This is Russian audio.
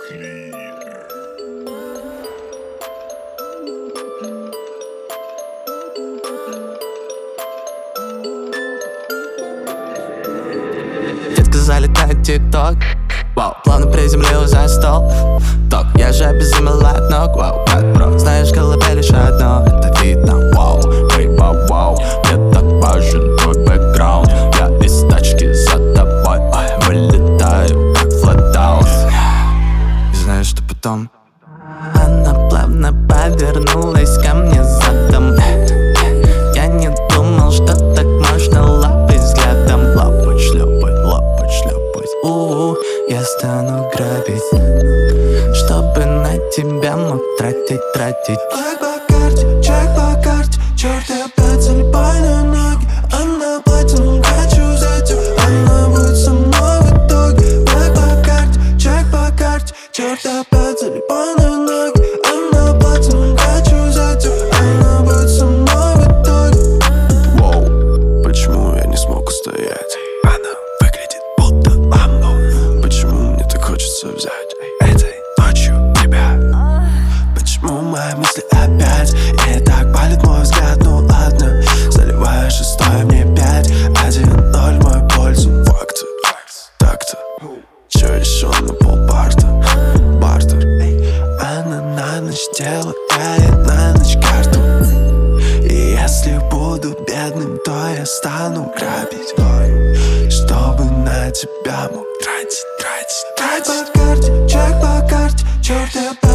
Детка залетает тик-ток, вау, плавно приземлилась за стол. Ток, я же обезумел от ног, вау, как бро. Знаешь, колыбель лишь одно, это видно, вау, вау, вау. Мне так важен твой бэкграунд. Я из тачки за тобой, ой, вылетаю, как флэт-аут. И знаешь, что потом? Она плавно повернулась ко мне задом. Я не думал, что так можно лапать взглядом. Лапать, шлепать, лапать, шлепать. Я стану грабить, чтобы на тебя мог тратить. Чек по карте, черт, я опять залипаю на ноги. Она платину хочу взять, она будет со мной в итоге. Чек по карте, черт, я опять залипаю на ноги. Она платину хочу взять, она будет со мной в итоге. Воу, почему я не смог устоять? Она выглядит будто ламбо. Почему мне так хочется взять этой ночью тебя? Почему мои мысли опять? И так палит мой взгляд, ну ладно. Заливаешь шестой, мне 5, 1-0 мой пользу. Факты, так-то. Чё еще на полбарта? Бартер. Она на ночь делает на ночь карту. И если буду бедным, то я стану грабить, чтобы на тебя мог тратить. Чек по карте, черт, я